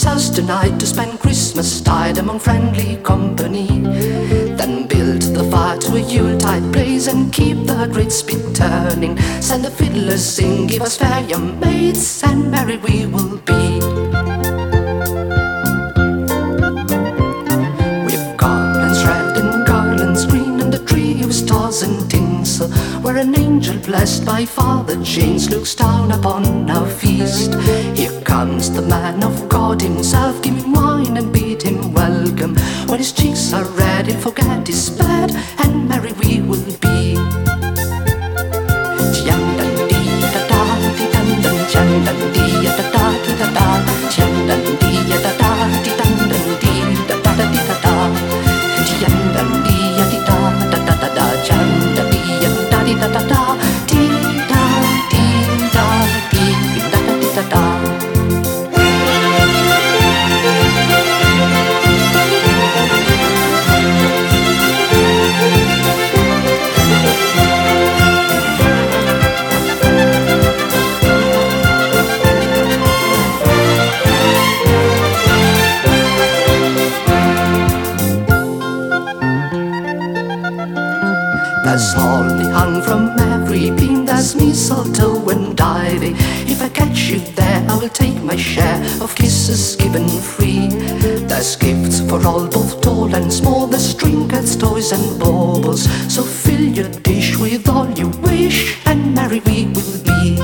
his house tonight to spend Christmastide among friendly company. Then build the fire to a Yuletide blaze and keep the great spit turning. Send the fiddlers sing, give us fair young maids, and merry we will be. With garlands red and garlands green and a tree of stars and tinsel, where an angel blessed by Father James looks down upon our feast. Here comes the man of God himself, give him wine and bid him welcome. When his cheeks are red, he'll forget his bed, and merry we will be. There's holly hung from every beam, there's mistletoe and ivy. If I catch you there, I will take my share of kisses given free. There's gifts for all, both tall and small, there's trinkets, toys and baubles. So fill your dish with all you wish, and merry we will be.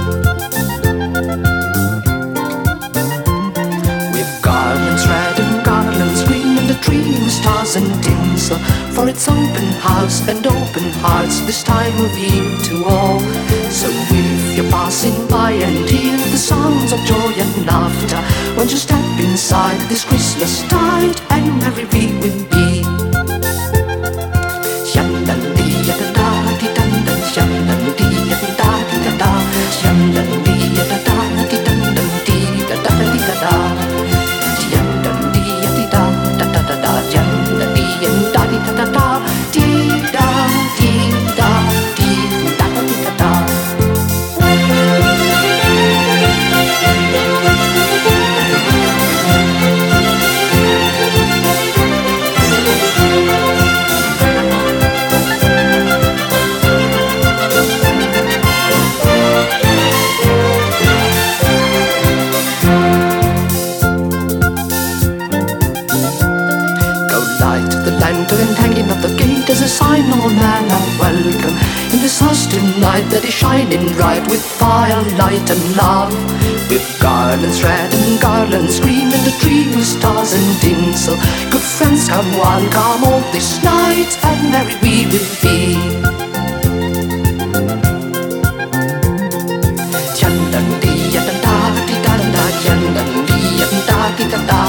With garlands red and garlands green and a tree with stars and tinsel, for it's open house and open hearts this time of year to all. So if you're passing by and hear the sounds of joy and laughter, won't you step inside this Christmas tide, and merry we will be. And hanging at the gate as a sign, all man are welcome in this house tonight that is shining bright with firelight and love. With garlands red and garlands green and a tree with stars and tinsel, good friends come one, come all this night, and merry we will be. Da da da da da da da da da da da da da